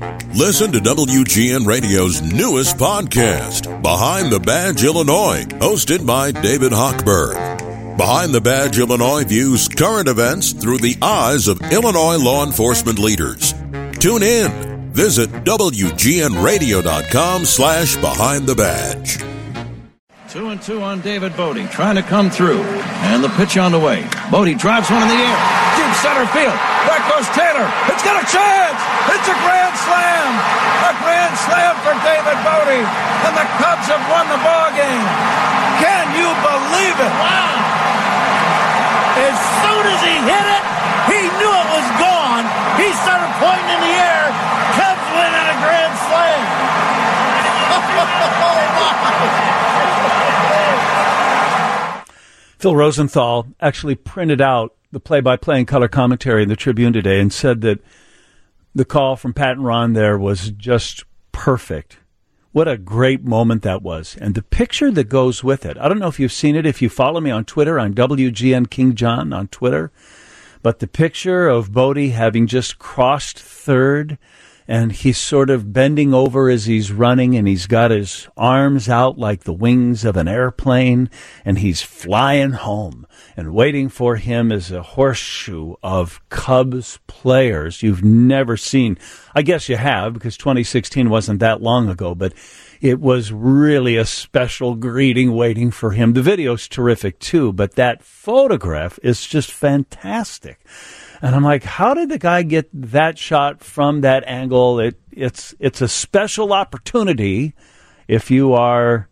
Listen to WGN Radio's newest podcast, Behind the Badge Illinois, hosted by David Hochberg. Behind the Badge Illinois views current events through the eyes of Illinois law enforcement leaders. Tune in. Visit WGNRadio.com/Behind the Badge. 2-2 on David Bodie, trying to come through. And the pitch on the way. Bodie drives one in the air. Deep center field. Back goes Taylor. It's got a chance. It's a grand slam. A grand slam for David Bodie. And the Cubs have won the ball game. Can you believe it? Wow. As soon as he hit it, he knew it was gone. He started pointing in the air. Cubs win on a grand slam. Phil Rosenthal actually printed out the play-by-play and color commentary in the Tribune today and said that the call from Pat and Ron there was just perfect. What a great moment that was. And the picture that goes with it, I don't know if you've seen it. If you follow me on Twitter, I'm WGN King John on Twitter. But the picture of Bodie having just crossed third, and he's sort of bending over as he's running, and he's got his arms out like the wings of an airplane, and he's flying home. And waiting for him is a horseshoe of Cubs players you've never seen. I guess you have, because 2016 wasn't that long ago, but it was really a special greeting waiting for him. The video's terrific, too, but that photograph is just fantastic. And I'm like, how did the guy get that shot from that angle? It's a special opportunity if you are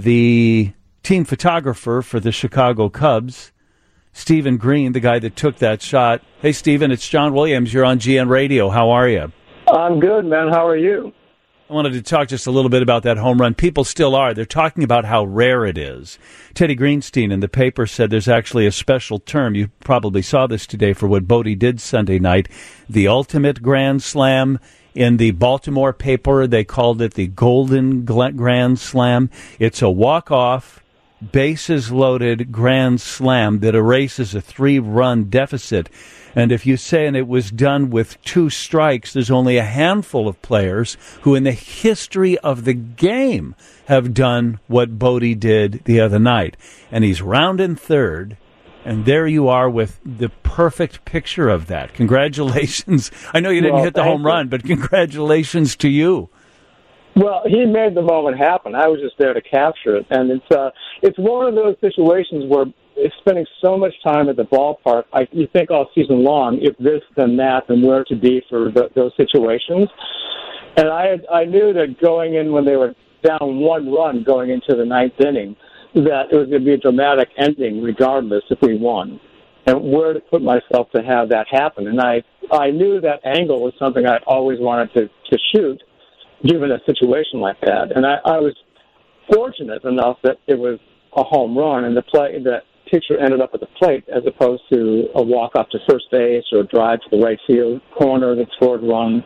the team photographer for the Chicago Cubs. Stephen Green, the guy that took that shot. Hey, Stephen, it's John Williams. You're on GN Radio. How are you? I'm good, man. How are you? I wanted to talk just a little bit about that home run. People still are. They're talking about how rare it is. Teddy Greenstein in the paper said there's actually a special term. You probably saw this today for what Bodie did Sunday night. The ultimate grand slam. In the Baltimore paper, they called it the Golden Grand Slam. It's a walk-off, bases-loaded grand slam that erases a 3-run deficit. And if you say, and it was done with 2 strikes, there's only a handful of players who in the history of the game have done what Bodie did the other night. And he's rounding third, and there you are with the perfect picture of that. Congratulations. I know you didn't hit the home run, but congratulations to you. Well, he made the moment happen. I was just there to capture it. And it's one of those situations where spending so much time at the ballpark, you think all season long, if this, then that, then where to be for those situations. And I knew that going in when they were down 1 run going into the 9th inning, that it was going to be a dramatic ending regardless if we won. And where to put myself to have that happen. And I knew that angle was something I always wanted to shoot, given a situation like that. And I was fortunate enough that it was a home run, and that picture ended up at the plate as opposed to a walk up to first base or a drive to the right field corner that scored run.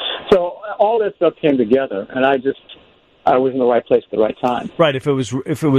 So all that stuff came together, and I was in the right place at the right time. Right. If it was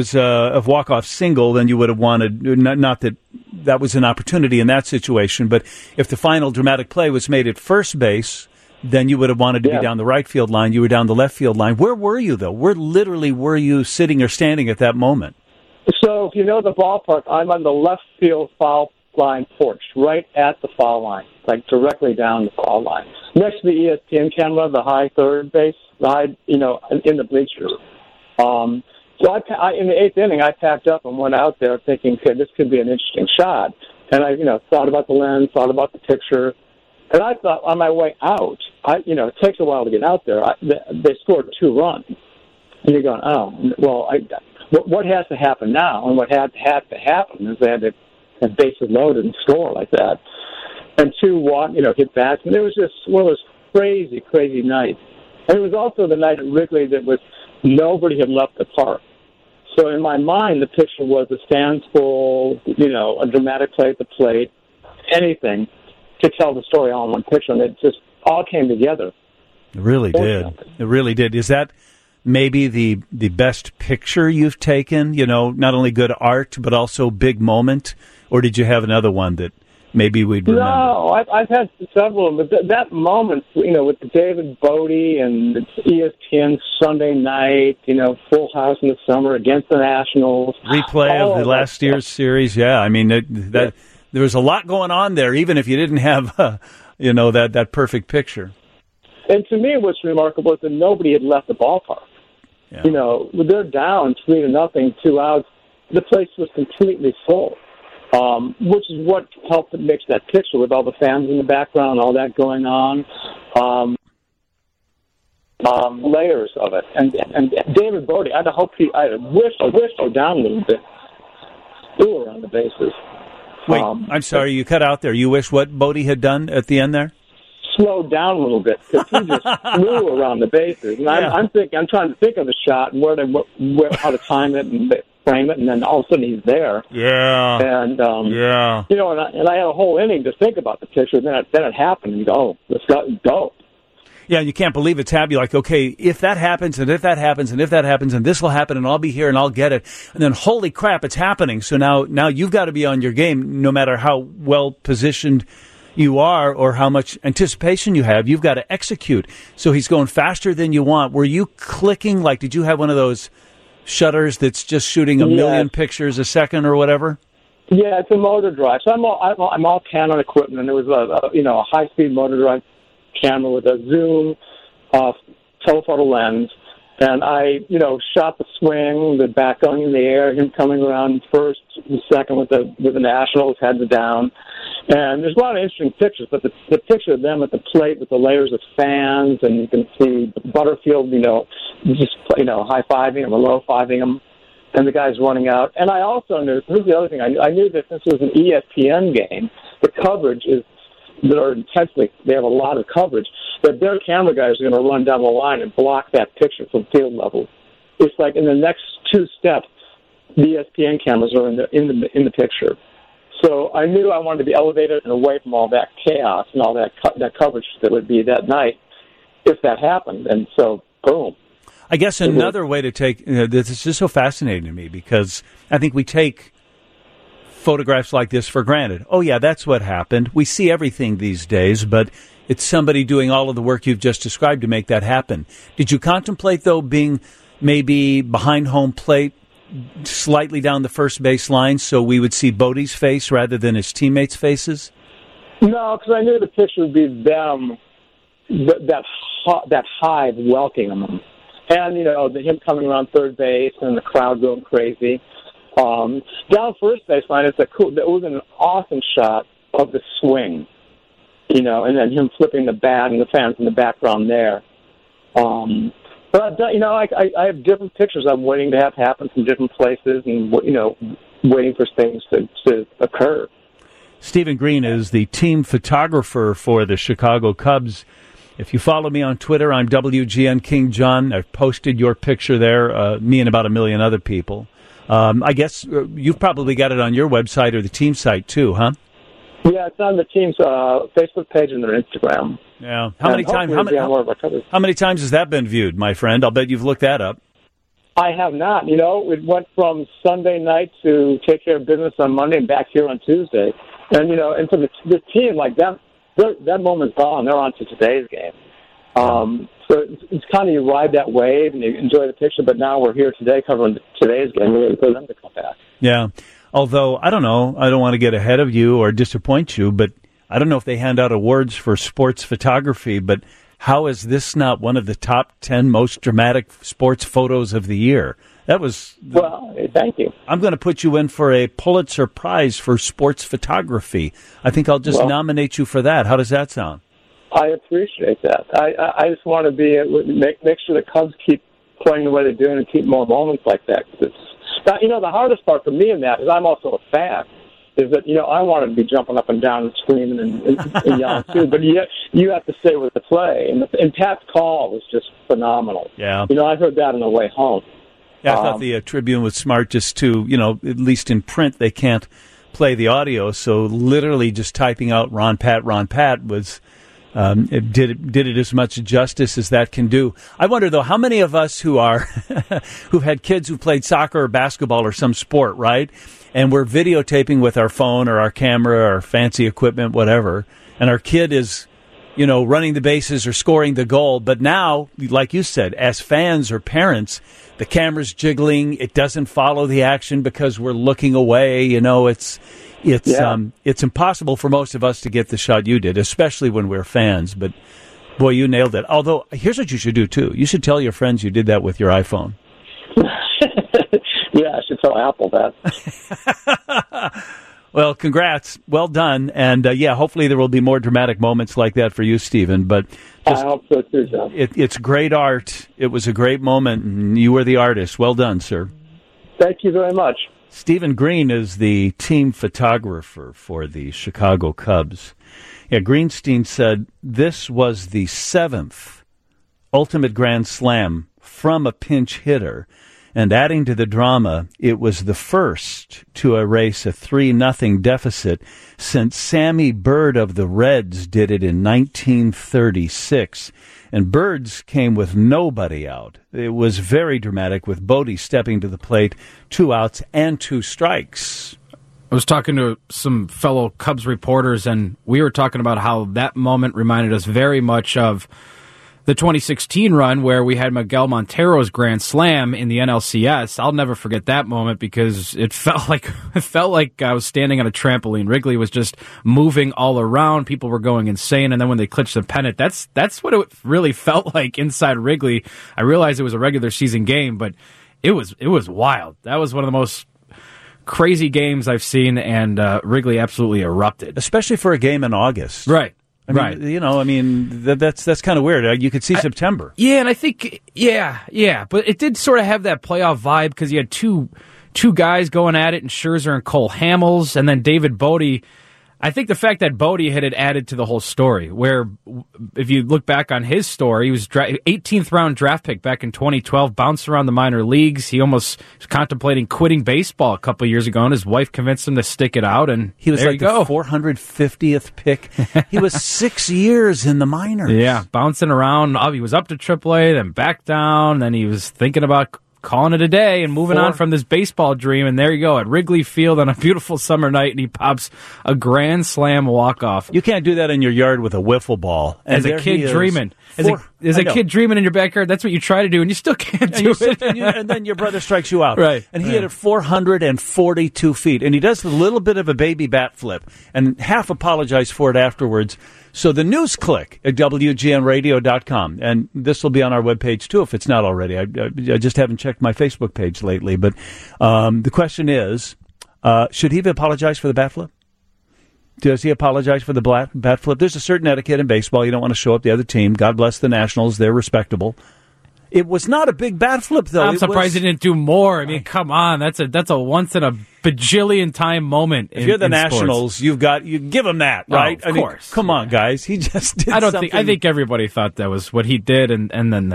a walk-off single, then you would have wanted, not that was an opportunity in that situation, but if the final dramatic play was made at first base, then you would have wanted to be down the right field line. You were down the left field line. Where were you, though? Where literally were you sitting or standing at that moment? So if you know the ballpark, I'm on the left field foul line porch, right at the foul line, like directly down the foul line. Next to the ESPN camera, the high third base, in the bleachers. So in the 8th inning, I packed up and went out there thinking, okay, this could be an interesting shot. And I, thought about the lens, thought about the picture. And I thought on my way out, it takes a while to get out there. They scored 2 runs. And you're going, oh, well, what has to happen now? And what had to happen is they had to have bases loaded and score like that. And 2 hit bats. And it was just one of those crazy, crazy nights. And it was also the night at Wrigley that nobody had left the park. So in my mind, the picture was the stands full, a dramatic play at the plate, anything to tell the story all in one picture. And it just all came together. It really did. It really did. Is that maybe the best picture you've taken? Not only good art, but also big moment? Or did you have another one that maybe we'd remember. No, I've had several, but that moment, with the David Bodie and ESPN Sunday night, Full House in the summer against the Nationals. Replay of the last year's series, yeah. I mean, there was a lot going on there, even if you didn't have, that perfect picture. And to me, what's remarkable is that nobody had left the ballpark. Yeah. They're down 3-0, 2 outs. The place was completely full, which is what helped mix that picture with all the fans in the background, all that going on, layers of it. And David Bodie, I wish go down a little bit, flew around the bases. Wait, I'm sorry, you cut out there. You wish what Bodie had done at the end there? Slowed down a little bit because he just flew around the bases. And I'm trying to think of the shot and how to time it and frame it, and then all of a sudden he's there. Yeah. And and I had a whole inning to think about the picture. Then it happened, and you go, oh, let's go. Yeah, you can't believe it's happening. Like, okay, if that happens, and if that happens, and if that happens, and this will happen, and I'll be here, and I'll get it. And then, holy crap, it's happening. So now you've got to be on your game, no matter how well positioned you are or how much anticipation you have. You've got to execute. So he's going faster than you want. Were you clicking? Like, did you have one of those shutters that's just shooting a million pictures a second or whatever? Yeah, it's a motor drive. So I'm all Canon equipment, and it was a high-speed motor drive camera with a zoom telephoto lens, and I shot the swing, the bat going in the air, him coming around first and second with the Nationals heads down, and there's a lot of interesting pictures. But the picture of them at the plate with the layers of fans, and you can see Butterfield, just high-fiving him or low-fiving him, and the guys running out. And I also knew, here's the other thing, I knew that this was an ESPN game. The coverage is. They have a lot of coverage, that their camera guys are going to run down the line and block that picture from field level. It's like in the next 2 steps, the ESPN cameras are in the picture. So I knew I wanted to be elevated and away from all that chaos and all that coverage that would be that night if that happened. And so, boom. I guess another way to take this is just so fascinating to me, because I think we take photographs like this for granted. Oh, yeah, that's what happened. We see everything these days, but it's somebody doing all of the work you've just described to make that happen. Did you contemplate, though, being maybe behind home plate, slightly down the first base line, so we would see Bodie's face rather than his teammates' faces? No, because I knew the picture would be them, that hive welcoming them. And, him coming around third base and the crowd going crazy. Down first baseline, it was an awesome shot of the swing, and then him flipping the bat and the fans in the background there. But I have different pictures I'm waiting to have happen from different places, and waiting for things to occur. Stephen Green is the team photographer for the Chicago Cubs. If you follow me on Twitter, I'm WGN King John. I've posted your picture there, me and about 1 million other people. I guess you've probably got it on your website or the team site too, huh? Yeah, it's on the team's Facebook page and their Instagram. Yeah. How many times has that been viewed, my friend? I'll bet you've looked that up. I have not. It went from Sunday night to take care of business on Monday and back here on Tuesday. And, and for the team, like that moment's gone. They're on to today's game. So it's kind of you ride that wave and you enjoy the picture, but now we're here today covering today's game. We're waiting for them to come back. Yeah. Although, I don't know, I don't want to get ahead of you or disappoint you, but I don't know if they hand out awards for sports photography, but how is this not one of the top 10 most dramatic sports photos of the year? That was... Well, thank you. I'm going to put you in for a Pulitzer Prize for sports photography. I think I'll just nominate you for that. How does that sound? I appreciate that. I just want to make sure the Cubs keep playing the way they're doing and keep more moments like that. The hardest part for me in that is I'm also a fan. Is that I wanted to be jumping up and down and screaming and yelling too, but you have to stay with the play. And Pat's call was just phenomenal. Yeah. I heard that on the way home. Yeah, I thought the Tribune was smart just to at least in print they can't play the audio, so literally just typing out Ron Pat was It did it as much justice as that can do. I wonder, though, how many of us who've had kids who played soccer or basketball or some sport, right? And we're videotaping with our phone or our camera or fancy equipment, whatever, and our kid is, running the bases or scoring the goal. But now, like you said, as fans or parents, the camera's jiggling. It doesn't follow the action because we're looking away. It's impossible for most of us to get the shot you did, especially when we're fans. But, boy, you nailed it. Although, here's what you should do, too. You should tell your friends you did that with your iPhone. Yeah, I should tell Apple that. Well, congrats. Well done. And, hopefully there will be more dramatic moments like that for you, Stephen. But I hope so, too, John. It's great art. It was a great moment, and you were the artist. Well done, sir. Thank you very much. Stephen Green is the team photographer for the Chicago Cubs. Yeah, Greenstein said this was the 7th ultimate grand slam from a pinch hitter. And adding to the drama, it was the first to erase a 3-0 deficit since Sammy Bird of the Reds did it in 1936. And Birds came with nobody out. It was very dramatic with Bodie stepping to the plate, 2 outs and 2 strikes. I was talking to some fellow Cubs reporters, and we were talking about how that moment reminded us very much of the 2016 run where we had Miguel Montero's grand slam in the NLCS. I'll never forget that moment because it felt like I was standing on a trampoline. Wrigley was just moving all around. People were going insane. And then when they clinched the pennant, that's what it really felt like inside Wrigley. I realized it was a regular season game, but it was wild. That was one of the most crazy games I've seen, and Wrigley absolutely erupted. Especially for a game in August. Right. That's kind of weird. You could see September. Yeah, and I think, but it did sort of have that playoff vibe because you had two guys going at it, and Scherzer and Cole Hamels, and then David Bote. I think the fact that Bote had it added to the whole story, where if you look back on his story, he was 18th round draft pick back in 2012, bounced around the minor leagues. He almost was contemplating quitting baseball a couple of years ago, and his wife convinced him to stick it out, and he was like the 450th pick. He was 6 years in the minors. Yeah, bouncing around. He was up to AAA, then back down, then he was thinking about calling it a day and moving on from this baseball dream, and there you go at Wrigley Field on a beautiful summer night, and he pops a grand slam walk-off. You can't do that in your yard with a wiffle ball. As a kid dreaming. As a kid dreaming in your backyard, that's what you try to do, and you still can't do it. And then your brother strikes you out. Right. And he hit it 442 feet, and he does a little bit of a baby bat flip, and half apologized for it afterwards. So the news click at WGNradio.com, and this will be on our webpage too if it's not already. I just haven't checked my Facebook page lately, but the question is, should he have apologized for the bat flip? Does he apologize for the bat flip? There's a certain etiquette in baseball. You don't want to show up the other team. God bless the Nationals. They're respectable. It was not a big bat flip, though. I'm surprised he didn't do more. I mean, come on. That's a once in a bajillion time moment. If you're the Nationals, sports. you give him that, right? Of course. Come on, guys. He just did something. I think everybody thought that was what he did, and then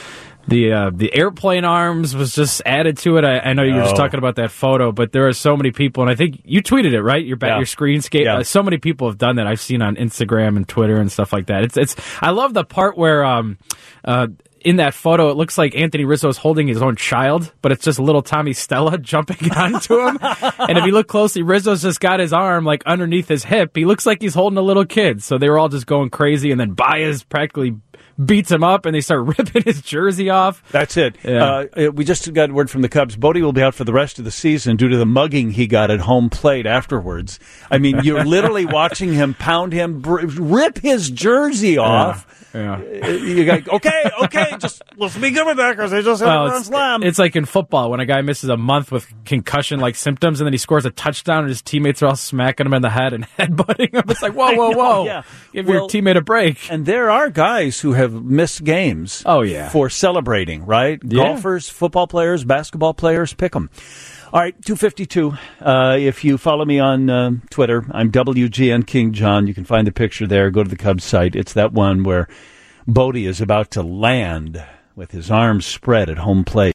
the airplane arms was just added to it. I know you were just talking about that photo, but there are so many people, and I think you tweeted it, right? Your screenscape. Yeah. So many people have done that. I've seen on Instagram and Twitter and stuff like that. It's I love the part where in that photo, it looks like Anthony Rizzo is holding his own child, but it's just little Tommy Stella jumping onto him. And if you look closely, Rizzo's just got his arm like underneath his hip. He looks like he's holding a little kid. So they were all just going crazy, and then Baez practically beats him up, and they start ripping his jersey off. That's it. Yeah. We just got word from the Cubs. Bodie will be out for the rest of the season due to the mugging he got at home plate afterwards. I mean, you're literally watching him pound him, rip his jersey off. Yeah. You got okay. Just let's be good with that because they just had a grand slam. It's like in football when a guy misses a month with concussion-like symptoms, and then he scores a touchdown, and his teammates are all smacking him in the head and headbutting him. It's like whoa! Yeah. Give your teammate a break. And there are guys who have missed games. Oh yeah, for celebrating, right? Yeah. Golfers, football players, basketball players, pick them. All right, 252. If you follow me on Twitter, I'm WGN King John. You can find the picture there. Go to the Cubs site. It's that one where Bodie is about to land with his arms spread at home plate.